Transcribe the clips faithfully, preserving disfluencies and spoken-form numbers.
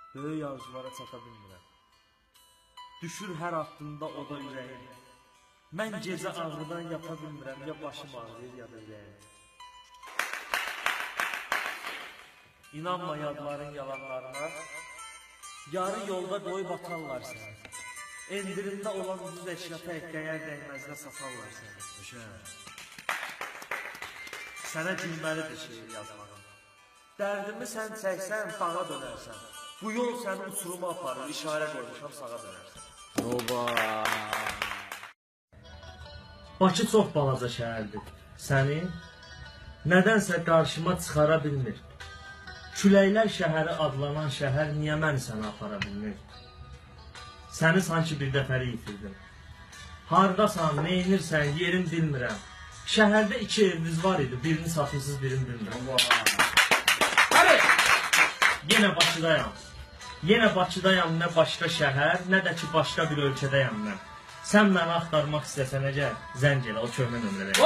böyük arzulara çata bilmirəm. Düşür hər addımda o da ürəyim. Mən gecə ağrıdan yata bilmirəm, ya başım ağrıyır, ya da ürəyim. İnanma yadların yalanlarına, yarı yolda qoyub atarlar səni. Endirində olan ucuz əşya tək dəyər dəyməzinə satarlar səni. Sənə gülməlidir şeir yazmağın. Dərdimi sən çəksən, dağa dönərsən. Bu yol səni uçuruma aparır, işarə qoymuşam, sağa dönərsən. Oba! Bakı çox balaca şəhərdir. Səni nədənsə qarşıma çıxara bilmir. Küləklər şəhəri adlanan şəhər niyə məni sənə apara bilmir? Səni sanki bir dəfəli itirdim. Hardasan, neynirsən, yerin bilmirəm. Şəhərdə iki eviniz var idi, birini satmışsınız, birini bilmirəm. Yenə Bakıdayam. Yenə Bakıdayam, nə başqa şəhər, nə də ki başqa bir ölkədəyəm mən. Sən məni axtarmaq istəsən əgər, zəng elə, o köhnə nömrədəyəm.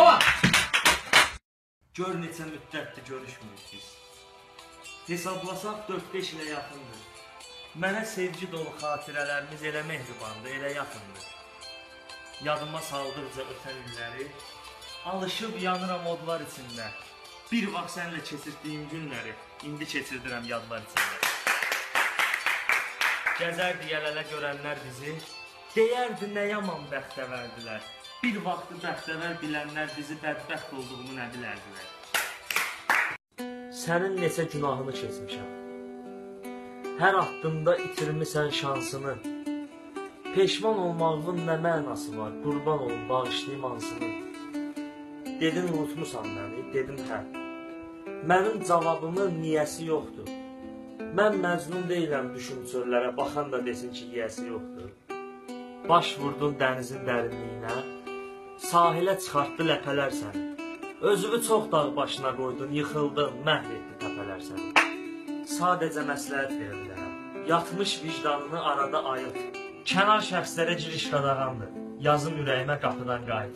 Gör neçə müddətdir görüşmürük biz. Hesablasaq dörd beş ilə yaxındır. Mənə sevgi dolu xatirələrimiz elə mehribandır, elə yaxındır. Yadıma saldıqca ötən illəri, alışıb yanıram odlar içində. Bir vaxt sənlə keçirdiyim günləri, indi keçirdirəm yadlar içində. Gəzərdi yələlə görənlər bizi, deyərdi nə yaman bəxtəvərdilər. Bir vaxtı bəxtəvər bilənlər bizi bədbəxt olduğumu nə bilərdilər. Sənin neçə günahını keçmişəm. Hər addımda itirmisən şansını. Peşman olmağın nə mənası var, qurban olun, bağışlayım ansını. Dedin unutmusan məni, dedim hə. Mənim cavabımın niyəsi yoxdur. Mən məzlum deyiləm düşüncələrə, baxan da desin ki, yiyəsi yoxdur. Baş vurdun dənizin dərinliyinə, sahilə çıxartdı ləpələr səni. Özünü çox dağ başına qoydun, yıxıldın, məhv etdi təpələr səni. Sadəcə məsləhət verə bilərəm, yatmış vicdanını arada ayırt. Kənar şəxslərə giriş qadağandır, yazım ürəyimə qapıdan qayıt.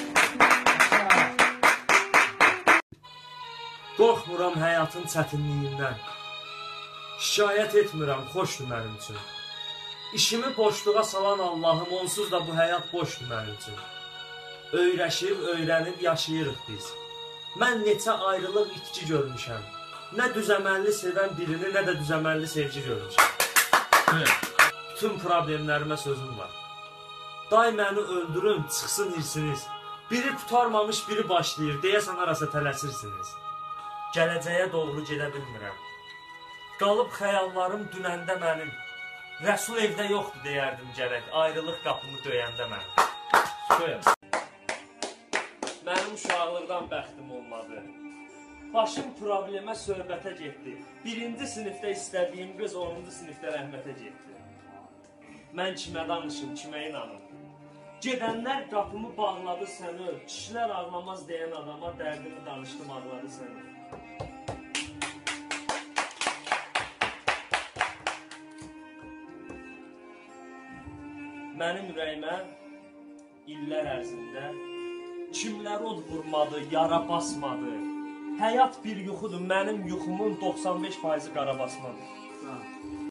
Qorxmuram həyatın çətinliyindən, şikayət etmirəm, xoşdur mənim üçün. İşimi boşluğa salan Allahım, onsuz da bu həyat boşdur mənim üçün. Öyrəşib, öyrənib yaşayırıq biz. Mən neçə ayrılıq itki görmüşəm. Nə düzəməlli sevən birini, nə də düzəməlli sevgi görmüşəm. Bütün problemlərimə sözüm var. Day məni öldürün, çıxsın hirsiniz. Biri qutarmamış, biri başlayır, deyəsən arasa tələsirsiniz. Gələcəyə doğru gedə bilmirəm. Qalıb xəyallarım dünəndə mənim. Rəsul evdə yoxdur deyərdim gərək, ayrılıq qapımı döyəndə mənim. Söyəm. Mənim uşaqlıqdan bəxtim olmadı. Başım problemə söhbətə getdi. Birinci sinifdə istədiyim qız onuncu sinifdə rəhmətə getdi. Mən kimə danışım, kimə inanım? Gedənlər qapımı bağladı səni, kişilər ağlamaz deyən adama dərdimi danışdım, ağladı səni. Mənim ürəyimə illər ərzində kimlər od vurmadı, yara basmadı. Həyat bir yuxudur, mənim yuxumun doxsan beş faizi qara basmadır.